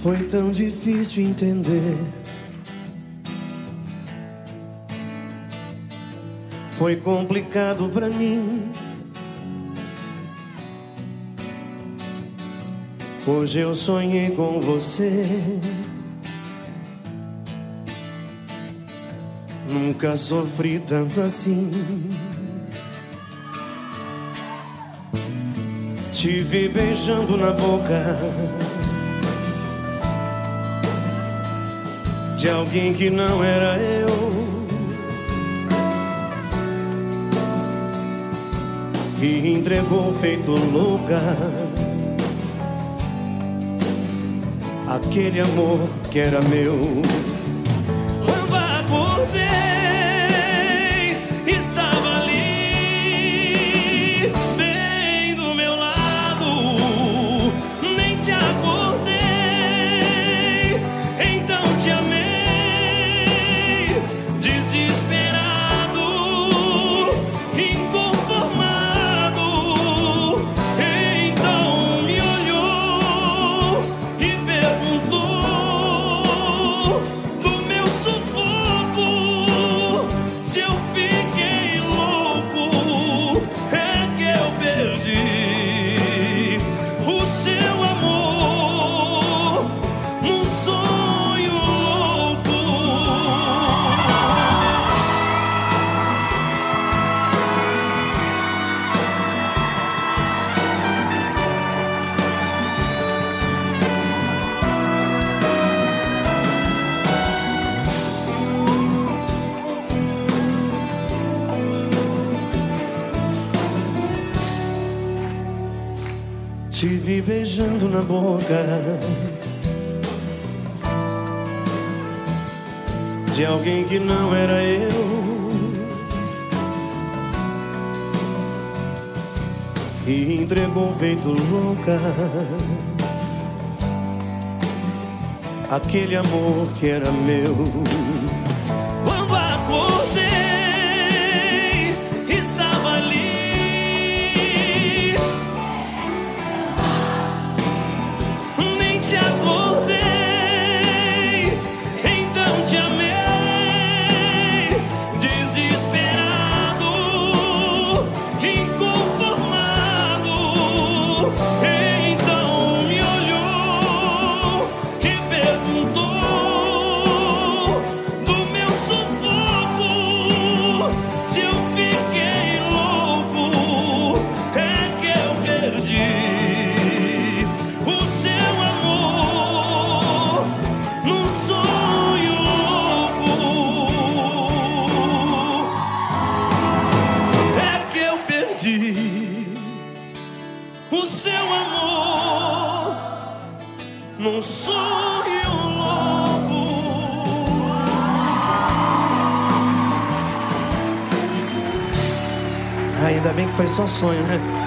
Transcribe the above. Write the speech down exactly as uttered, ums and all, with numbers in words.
Foi tão difícil entender. Foi complicado pra mim. Hoje eu sonhei com você. Nunca sofri tanto assim. Te vi beijando na boca de alguém que não era eu. E entregou feito louca aquele amor que era meu. Quando acordei, estava ali, bem do meu lado. Nem te acordei, então te amei, desesperado, inconformado. Então me olhou e perguntou do meu sufoco, se eu fiquei louco. É que eu perdi o seu amor num sonho louco. Te vi beijando na boca de alguém que não era eu. E entregou feito louca aquele amor que era meu. Quando acordei, estava ali, nem te acordei, então te amei, desesperado, inconformado. Então me olhou e perguntou do meu sufoco, se eu fiquei louco. É que eu perdi o seu amor num sonho louco. É que eu perdi o seu amor num sonho louco. Ainda bem que foi só sonho, né?